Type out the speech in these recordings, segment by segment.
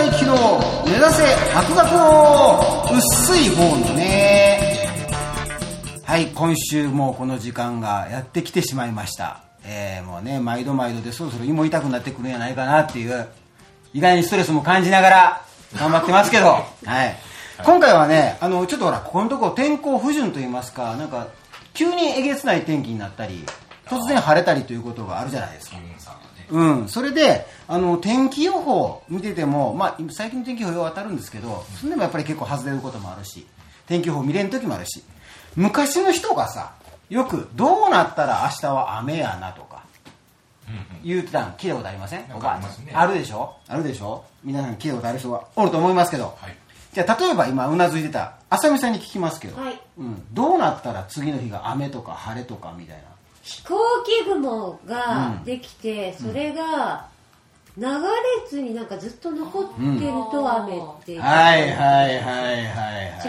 大気の目指せ博学の薄い方のね。はい、今週もこの時間がやってきてしまいました。もうね、毎度毎度でそろそろ胃も痛くなってくるんじゃないかなっていう、意外にストレスも感じながら頑張ってますけど、はい、今回はね、ちょっとほら、ここのところ天候不順といいますか、なんか急にえげつない天気になったり、突然晴れたりということがあるじゃないですか。それで天気予報見てても、最近の天気予報は当たるんですけど、それでもやっぱり結構外れることもあるし、天気予報見れん時もあるし、昔の人がさ、よくどうなったら明日は雨やなとか言ってたの聞いたことありません？あるでしょ？あるでしょ？皆さん聞いたことある人はおると思いますけど、はい、じゃあ例えば今うなずいてた浅見さんに聞きますけど、はい、どうなったら次の日が雨とか晴れとかみたいな。 飛行機雲ができて、それが流れずになんかずっと残ってると雨っていう。 はいはいはいはいはい。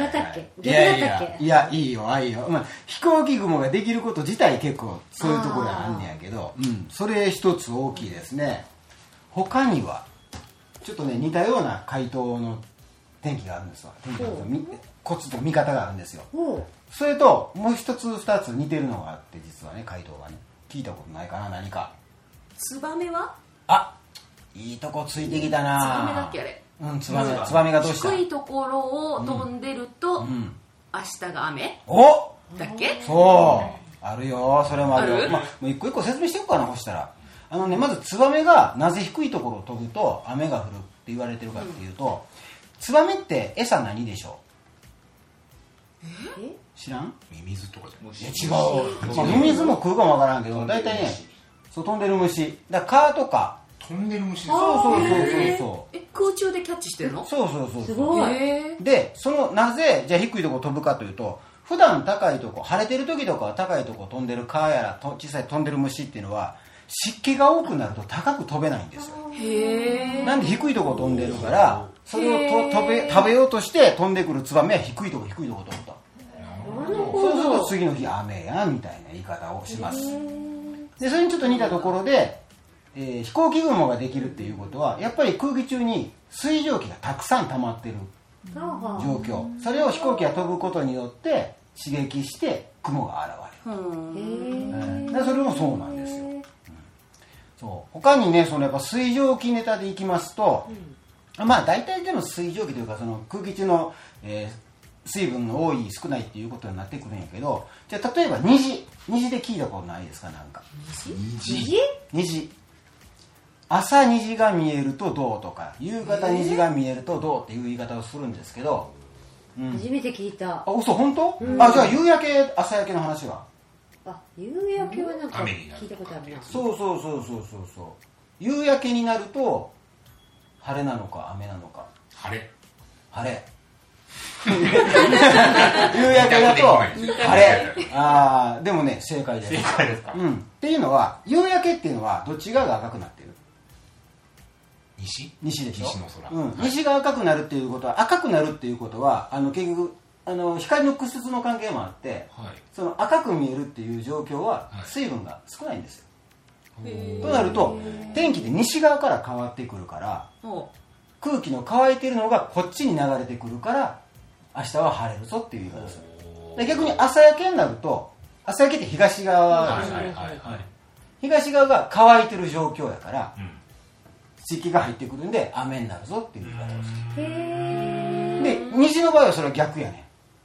違ったっけ？逆だったっけ？ いやいいよいいよ。飛行機雲ができること自体結構そういうところがあんねやけど、それ一つ大きいですね。他にはちょっとね似たような回答の天気があるんですわ。天気のコツと見方があるんですよ。それともう一つ二つ似てるのがあって実はね、回答がね、聞いたことないかな。何かツバメは？ いいとこついてきたな。 ツバメだっけあれ。 ツバメがどうした？ 低いところを飛んでると、明日が雨だっけ？ そうあるよ、それもあるよ。もう一個一個説明していこうかな。そしたらまずツバメがなぜ低いところを飛ぶと雨が降るって言われてるかっていうと、ツバメって餌何でしょう？知らん？ ミミズとかじゃない？違う。ミミズも食うかもわからんけど、大体ね、そう飛んでる虫だから、蚊とか飛んでる虫。 そう空中でキャッチしてるの？ そうすごい。 でなぜじゃあ低いとこ飛ぶかというと、普段高いとこ、晴れてる時とかは高いとこ飛んでる蚊やら小さい飛んでる虫っていうのは湿気が多くなると高く飛べないんですよ。なんで低いとこ飛んでるから、それを食べようとして飛んでくるツバメは低いとこ飛ぶと。そうすると次の日雨やみたいな言い方をします。でそれにちょっと似たところで、飛行機雲ができるっていうことはやっぱり空気中に水蒸気がたくさん溜まってる状況、それを飛行機が飛ぶことによって刺激して雲が現れる。それもそうなんですよ。そう他にね、やっぱ水蒸気ネタでいきますと、大体でも水蒸気というかその空気中の、水分の多い少ないっていうことになってくるんやけど、じゃあ例えば虹で聞いたことないですか？なんか虹朝虹が見えるとどうとか、夕方虹が見えるとどうっていう言い方をするんですけど、 初めて聞いた。 嘘？本当？じゃあ夕焼け朝焼けの話は？ 夕焼けはなんか聞いたことあるな。 そう夕焼けになると晴れなのか雨なのか。晴れ夕焼けだと晴れ。でもね、正解です。 正解ですか？ っていうのは、夕焼けっていうのはどっち側が赤くなってる？西でしょ。西の空。西が赤くなるっていうことは、結局光の屈折の関係もあって、その赤く見えるっていう状況は水分が少ないんですよ。となると天気って西側から変わってくるから、空気の乾いてるのがこっちに流れてくるから明日は晴れるぞっていう言い方する。で逆に朝焼けになると、朝焼けって東側ですよ。東側が乾いてる状況やから、湿気が入ってくるんで雨になるぞっていう言い方をする。で西の場合はそれは逆やね。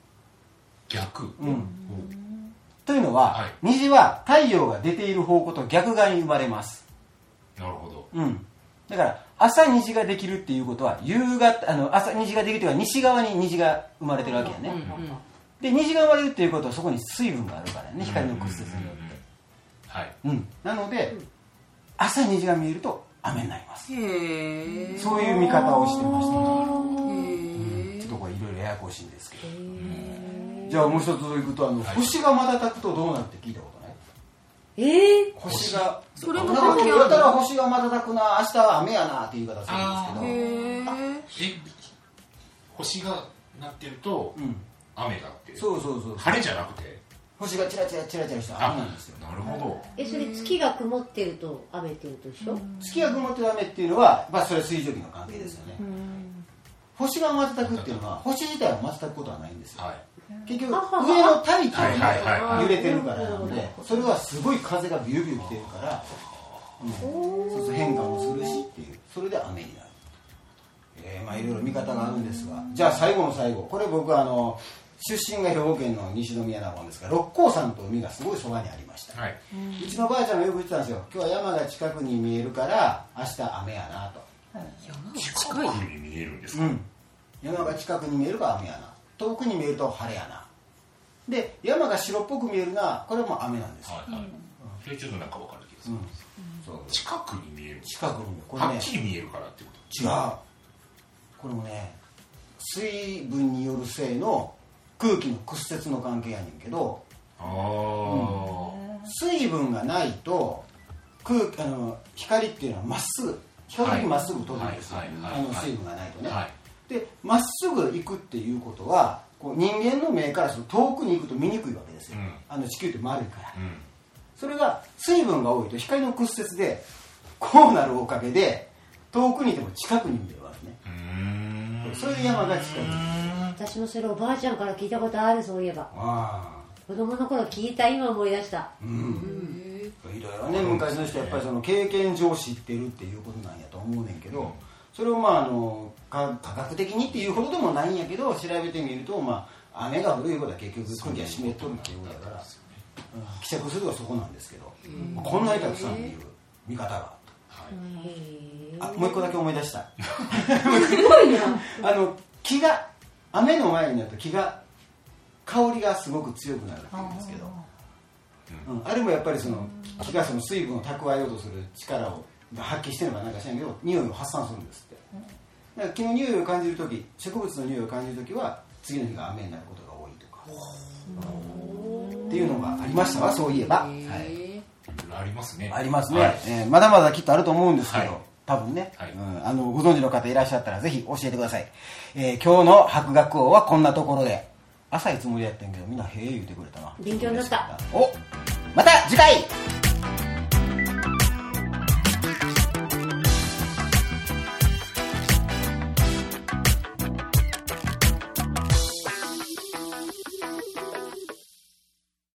というのは、虹は太陽が出ている方向と逆側に生まれます。 なるほど。 だから朝虹ができるっていうことは夕方朝虹ができるというか西側に虹が生まれてるわけやね。で虹が生まれるっていうことはそこに水分があるからね、光の屈折によって。なので朝虹が見えると雨になります。そういう見方をしてましたね。ちょっとこれいろいろややこしいんですけど。じゃあもう一ついくと、星が瞬くとどうなるって聞いたことない？星がそれもなんかやったら星が瞬くな、明日は雨やなっていう言い方するんですけど、 星がなってると雨がって。 そう晴れじゃなくて、 星がチラチラチラチラした雨なんですよ。 なるほど。 それ月が曇ってると雨っていうとでしょ？ 月が曇ってる雨っていうのは、それは水蒸気の関係ですよね。星が瞬くっていうのは星自体は瞬くことはないんですよ。結局上の大気が揺れてるからなので、それはすごい風がビュービュー来てるから、そうすると変化もするしっていう、それで雨になる。いろいろ見方があるんですが、じゃあ最後の最後、これ僕出身が兵庫県の西宮なもんですから、六甲山と海がすごいそばにありました、うちのばあちゃんがよく言ってたんですよ。今日は山が近くに見えるから明日雨やなと。 近くに見えるんですか？ 山が近くに見えるから雨やな、遠くに見えると晴れやなで、山が白っぽく見えるな、これも雨なんですよ。 それちょっとなんか分かる気がする。近くに見える。 近くにこれね、はっきり見えるからってこと？ 違う。これもね、水分によるせいの空気の屈折の関係やねんけど、水分がないと光っていうのはまっすぐ、比較的まっすぐ飛ぶんですよ。水分がないとね。で、まっすぐ行くっていうことは、こう人間の目からすると遠くに行くと見にくいわけですよ。地球って丸いから。それが水分が多いと光の屈折でこうなるおかげで遠くにいても近くに見えるわけね。そういう山が近くに。 私もそれおばあちゃんから聞いたことある。そういえば子供の頃聞いた。今思い出した。いろいろね、昔の人やっぱりその経験上知ってるっていうことなんやと思うねんけど、それを科学的にっていうほどでもないんやけど、調べてみると雨が降るいうことは結局空気が湿っとるっていうことだから、希釈するのはそこなんですけど、こんなにたくさんっていう見方があった。もう一個だけ思い出した。 すごいな。 木が雨の前になると木が香りがすごく強くなるっていうんですけど、あれもやっぱりその木がその水分を蓄えようとする力を発揮してるのかなんか知らんけど、匂いを発散するんですって。だから木の匂いを感じるとき、植物の匂いを感じるときは次の日が雨になることが多いとかっていうのがありましたわ。そういえばありますね。 ありますね。まだまだきっとあると思うんですけど、多分ね、ご存知の方いらっしゃったらぜひ教えてください。今日の博学王はこんなところで。朝いつもりやったんけどみんなへえ言うてくれたな。 勉強になった。 また次回。